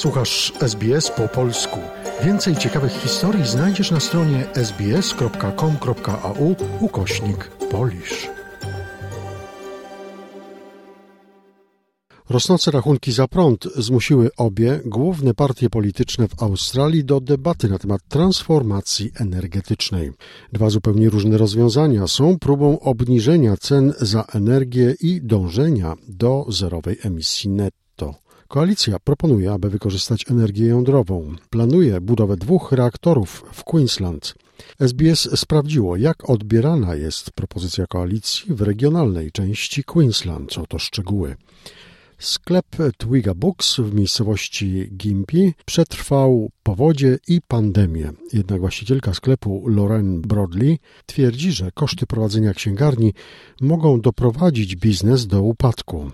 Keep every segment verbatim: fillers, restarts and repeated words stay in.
Słuchasz S B S po polsku. Więcej ciekawych historii znajdziesz na stronie sbs.com.au ukośnik Polish. Rosnące rachunki za prąd zmusiły obie główne partie polityczne w Australii do debaty na temat transformacji energetycznej. Dwa zupełnie różne rozwiązania są próbą obniżenia cen za energię i dążenia do zerowej emisji netto. Koalicja proponuje, aby wykorzystać energię jądrową. Planuje budowę dwóch reaktorów w Queensland. S B S sprawdziło, jak odbierana jest propozycja koalicji w regionalnej części Queensland. Oto szczegóły. Sklep Twiga Books w miejscowości Gympie przetrwał powodzie i pandemię. Jednak właścicielka sklepu Lauren Broadley twierdzi, że koszty prowadzenia księgarni mogą doprowadzić biznes do upadku.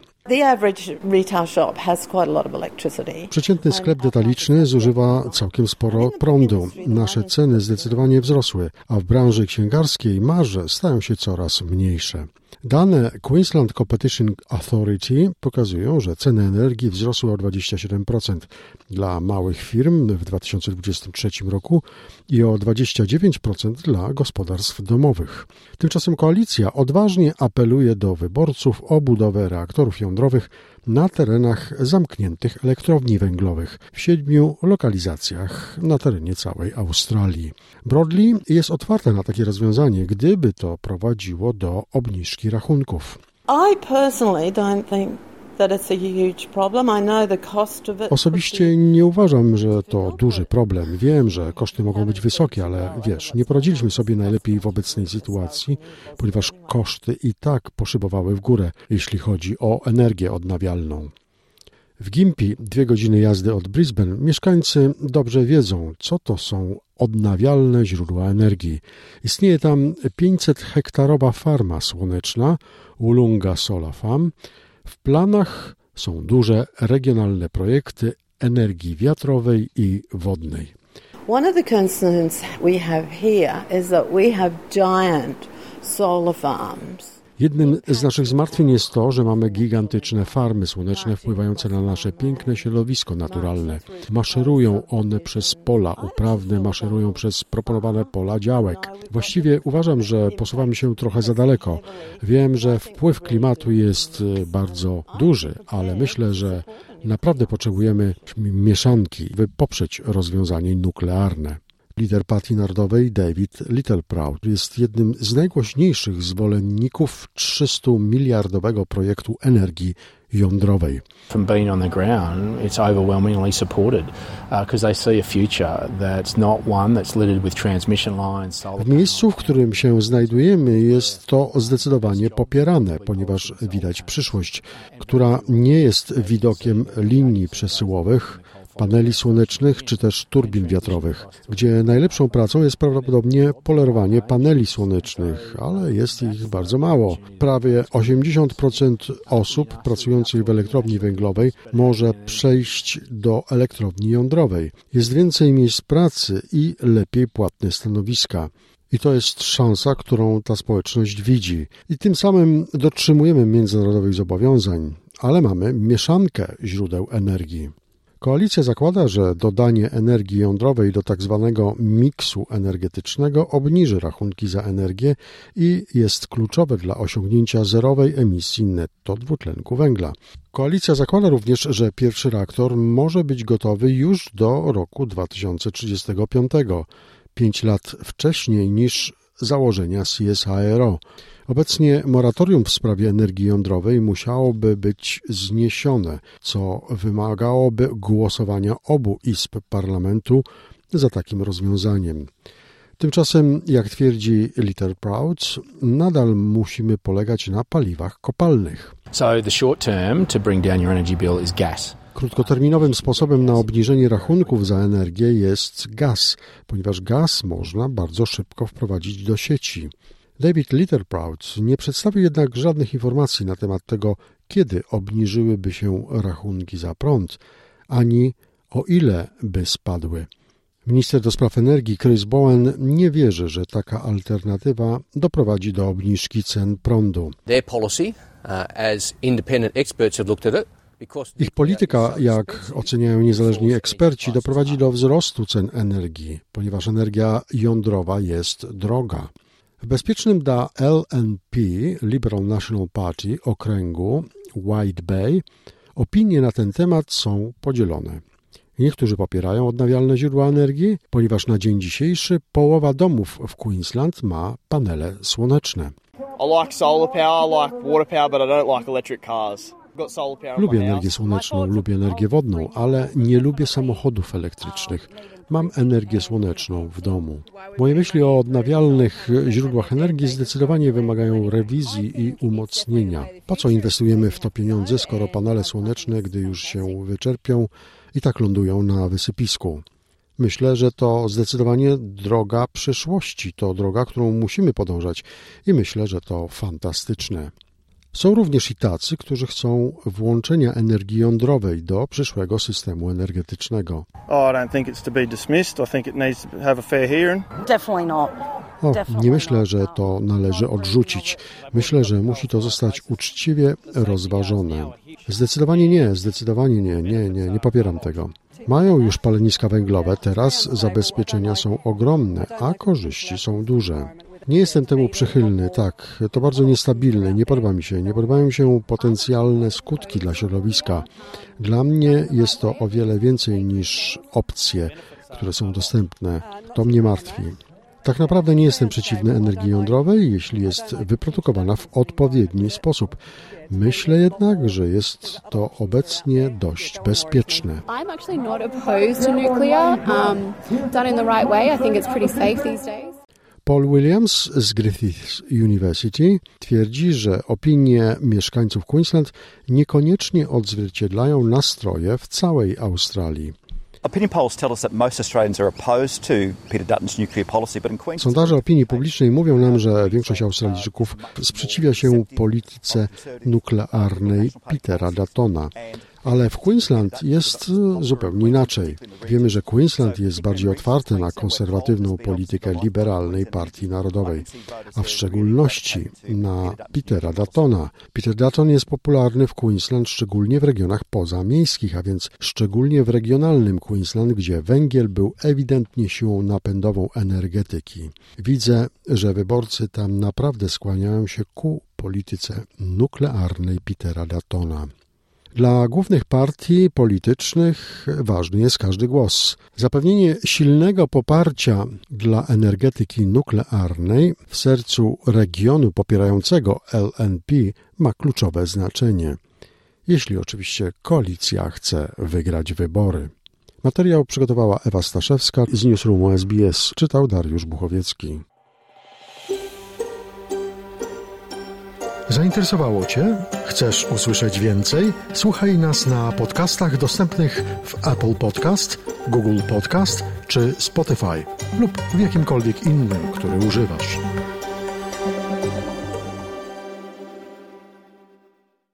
Przeciętny sklep detaliczny zużywa całkiem sporo prądu. Nasze ceny zdecydowanie wzrosły, a w branży księgarskiej marże stają się coraz mniejsze. Dane Queensland Competition Authority pokazują, że ceny energii wzrosły o dwadzieścia siedem procent dla małych firm w dwa tysiące dwudziestym trzecim roku i o dwadzieścia dziewięć procent dla gospodarstw domowych. Tymczasem koalicja odważnie apeluje do wyborców o budowę reaktorów jądrowych na terenach zamkniętych elektrowni węglowych w siedmiu lokalizacjach na terenie całej Australii. Broadley jest otwarta na takie rozwiązanie, gdyby to prowadziło do obniżki rachunków. I personally don't think that it's a huge problem. I know the cost of it. Osobiście nie uważam, że to duży problem. Wiem, że koszty mogą być wysokie, ale wiesz, nie poradziliśmy sobie najlepiej w obecnej sytuacji, ponieważ koszty i tak poszybowały w górę, jeśli chodzi o energię odnawialną. W Gympie, dwie godziny jazdy od Brisbane, mieszkańcy dobrze wiedzą, co to są odnawialne źródła energii. Istnieje tam pięćset hektarowa farma słoneczna, Wollonga Solar Farm. W planach są duże regionalne projekty energii wiatrowej i wodnej. One of the concerns we have here is that we have giant solar farms. Jednym z naszych zmartwień jest to, że mamy gigantyczne farmy słoneczne wpływające na nasze piękne środowisko naturalne. Maszerują one przez pola uprawne, maszerują przez proponowane pola działek. Właściwie uważam, że posuwamy się trochę za daleko. Wiem, że wpływ klimatu jest bardzo duży, ale myślę, że naprawdę potrzebujemy mieszanki, by poprzeć rozwiązanie nuklearne. Lider Partii Narodowej David Littleproud jest jednym z najgłośniejszych zwolenników trzystu-miliardowego projektu energii jądrowej. From being on the ground, it's overwhelmingly supported because they see a future that's not one that's littered with transmission lines. W miejscu, w którym się znajdujemy, jest to zdecydowanie popierane, ponieważ widać przyszłość, która nie jest widokiem linii przesyłowych, paneli słonecznych czy też turbin wiatrowych, gdzie najlepszą pracą jest prawdopodobnie polerowanie paneli słonecznych, ale jest ich bardzo mało. Prawie osiemdziesiąt procent osób pracujących w elektrowni węglowej może przejść do elektrowni jądrowej. Jest więcej miejsc pracy i lepiej płatne stanowiska. I to jest szansa, którą ta społeczność widzi. I tym samym dotrzymujemy międzynarodowych zobowiązań, ale mamy mieszankę źródeł energii. Koalicja zakłada, że dodanie energii jądrowej do tak zwanego miksu energetycznego obniży rachunki za energię i jest kluczowe dla osiągnięcia zerowej emisji netto dwutlenku węgla. Koalicja zakłada również, że pierwszy reaktor może być gotowy już do roku dwa tysiące trzydziestego piątego, pięć lat wcześniej niż założenia C S I R O. Obecnie moratorium w sprawie energii jądrowej musiałoby być zniesione, co wymagałoby głosowania obu izb parlamentu za takim rozwiązaniem. Tymczasem, jak twierdzi Littleproud, nadal musimy polegać na paliwach kopalnych. So the short term to bring down your energy bill is gas. Krótkoterminowym sposobem na obniżenie rachunków za energię jest gaz, ponieważ gaz można bardzo szybko wprowadzić do sieci. David Littleproud nie przedstawił jednak żadnych informacji na temat tego, kiedy obniżyłyby się rachunki za prąd, ani o ile by spadły. Minister do spraw energii Chris Bowen nie wierzy, że taka alternatywa doprowadzi do obniżki cen prądu. Their policy, uh, as independent experts have looked at it, Ich polityka, jak oceniają niezależni eksperci, doprowadzi do wzrostu cen energii, ponieważ energia jądrowa jest droga. W bezpiecznym dla L N P, Liberal National Party, okręgu White Bay, opinie na ten temat są podzielone. Niektórzy popierają odnawialne źródła energii, ponieważ na dzień dzisiejszy połowa domów w Queensland ma panele słoneczne. Lubię energię słoneczną, lubię energię wodną, ale nie lubię samochodów elektrycznych. Mam energię słoneczną w domu. Moje myśli o odnawialnych źródłach energii zdecydowanie wymagają rewizji i umocnienia. Po co inwestujemy w to pieniądze, skoro panele słoneczne, gdy już się wyczerpią, i tak lądują na wysypisku? Myślę, że to zdecydowanie droga przyszłości, to droga, którą musimy podążać i myślę, że to fantastyczne. Są również i tacy, którzy chcą włączenia energii jądrowej do przyszłego systemu energetycznego. Oh, I don't think it's to be dismissed. I think it needs to have a fair hearing. Definitely not. O, nie myślę, że to należy odrzucić. Myślę, że musi to zostać uczciwie rozważone. Zdecydowanie nie, zdecydowanie nie, nie, nie, nie popieram tego. Mają już paleniska węglowe, teraz zabezpieczenia są ogromne, a korzyści są duże. Nie jestem temu przychylny, tak, to bardzo niestabilne, nie podoba mi się, nie podobają mi się potencjalne skutki dla środowiska. Dla mnie jest to o wiele więcej niż opcje, które są dostępne. To mnie martwi. Tak naprawdę nie jestem przeciwny energii jądrowej, jeśli jest wyprodukowana w odpowiedni sposób. Myślę jednak, że jest to obecnie dość bezpieczne. I'm actually not opposed to nuclear. Um, done in the right way, I think it's pretty safe these days. Paul Williams z Griffith University twierdzi, że opinie mieszkańców Queensland niekoniecznie odzwierciedlają nastroje w całej Australii. Sondaże opinii publicznej mówią nam, że większość Australijczyków sprzeciwia się polityce nuklearnej Petera Duttona. Ale w Queensland jest zupełnie inaczej. Wiemy, że Queensland jest bardziej otwarte na konserwatywną politykę liberalnej Partii Narodowej, a w szczególności na Petera Duttona. Peter Dutton jest popularny w Queensland, szczególnie w regionach pozamiejskich, a więc szczególnie w regionalnym Queensland, gdzie węgiel był ewidentnie siłą napędową energetyki. Widzę, że wyborcy tam naprawdę skłaniają się ku polityce nuklearnej Petera Duttona. Dla głównych partii politycznych ważny jest każdy głos. Zapewnienie silnego poparcia dla energetyki nuklearnej w sercu regionu popierającego L N P ma kluczowe znaczenie, jeśli oczywiście koalicja chce wygrać wybory. Materiał przygotowała Ewa Staszewska z Newsroomu S B S, czytał Dariusz Buchowiecki. Zainteresowało Cię? Chcesz usłyszeć więcej? Słuchaj nas na podcastach dostępnych w Apple Podcast, Google Podcast czy Spotify lub w jakimkolwiek innym, który używasz.